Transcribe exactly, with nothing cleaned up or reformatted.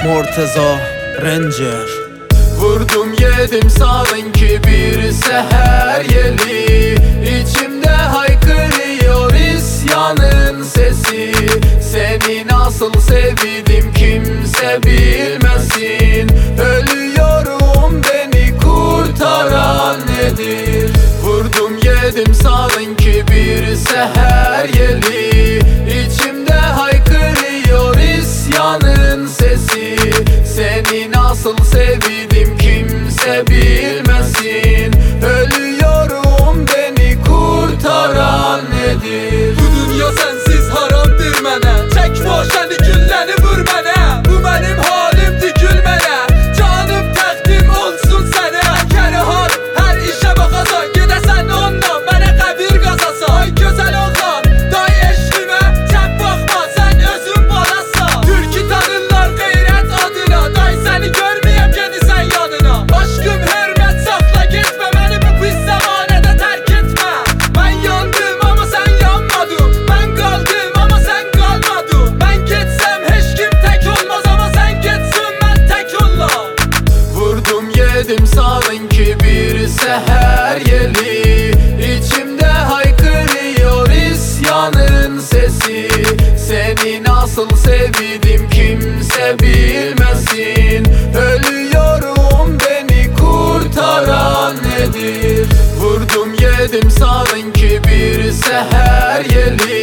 Morteza Ranger. Vurdum yedim sanki bir seher yeli, İçimde haykırıyor isyanın sesi. Seni nasıl sevdim kimse bilmesin. Ölüyorum, beni kurtaran nedir? Vurdum yedim sanki bir seher yeli, İçimde haykırıyor isyanın sesi. Seni nasıl sevdim kimse bilmesin. Ölüyorum, beni kurtaran nedir? Bu dünya sensiz haramdır mənə. Çəkmə o şəni gülləni vur mənə. Bu mənim halimdir gül mənə. Canım təqdim olsun sənə. Kəni har hər işə baxasan, gedəsən ondan mənə qəbir qazasan. Ay gözəl oğlan, day eşqimə sən baxma, sən özün balasan. Türkü tanırlar qeyrət adına, day səni görməyəm gedirsən yanına. Aşkım hörmət saxla, getmə məni bu pis zəmanədə tərk etmə. Mən yandım amma sən yanmadın, mən qaldım amma sən qalmadın. Mən getsəm heç kim tək olmaz amma sən getsin mən tək olam. Vurdum yedim sanki bir seher yeli, İçimde haykırıyor isyanın sesi. Seni nasıl sevdim kimse bilmesin. Ölüyorum, beni kurtaran nedir? Vurdum yedim sanki bir seher yeli,